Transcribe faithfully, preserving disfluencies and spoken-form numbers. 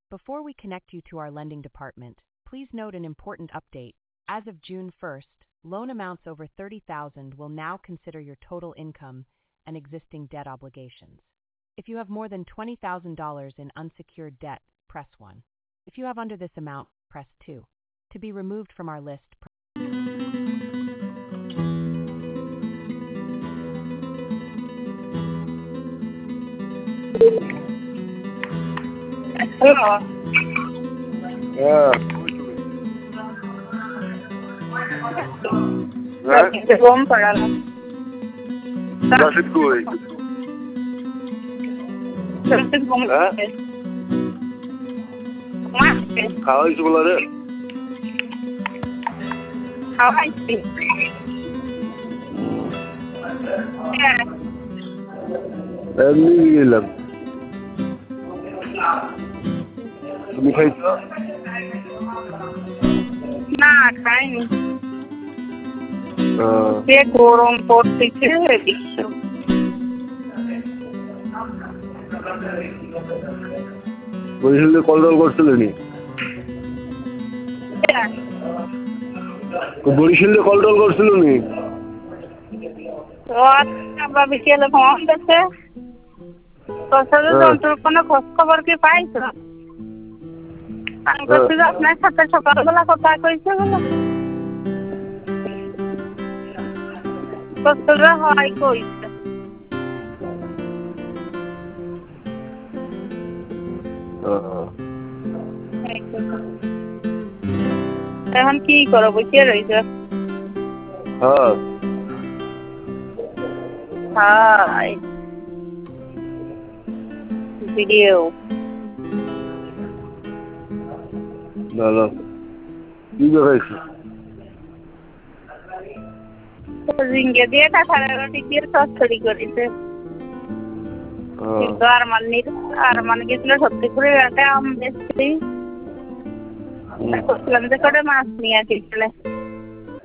Before we connect you to our lending department, please note an important update. As of June first, loan amounts over thirty thousand dollars will now consider your total income and existing debt obligations. If you have more than twenty thousand dollars in unsecured debt, press one. If you have under this amount, press two. To be removed from our list, press Hello. Yeah. Sir, hindi ko ang parang. Bakit ko eh? Sir, hindi ko ang Ha? Market. How is it wala rin? How I speak. Yeah. Eh, hindi lang. Sumikay ka? না খাইনি Ah, সে গরম পড়তেছে বিশ্ব বরিশালে call টল করছিলেনি? বরিশালে call টল করছিল নি? আবার বিকেলে ফোন দিচ্ছে তোর যন্ত্র কোনো খোঁজ খবর কি পাইছো? আমি বলছি যে আপনার সাথে সকালবেলা কথা কইছে বলে তোরা হয় কইছে Ah, এখন কি করো বসে রইছ? হ্যাঁ। হাই ভিডিও ভালো। কি দেখাইছো? রিঙ্গে দিয়ে কাঁঠালের রুটি দিয়ে চচ্চড়ি করেছে Ah, কিন্তু আর মানে আর মানে গেছিল সত্যি করে রাতে আম বেশি করছিলাম যে করে মাছ নিয়ে আসিছিলে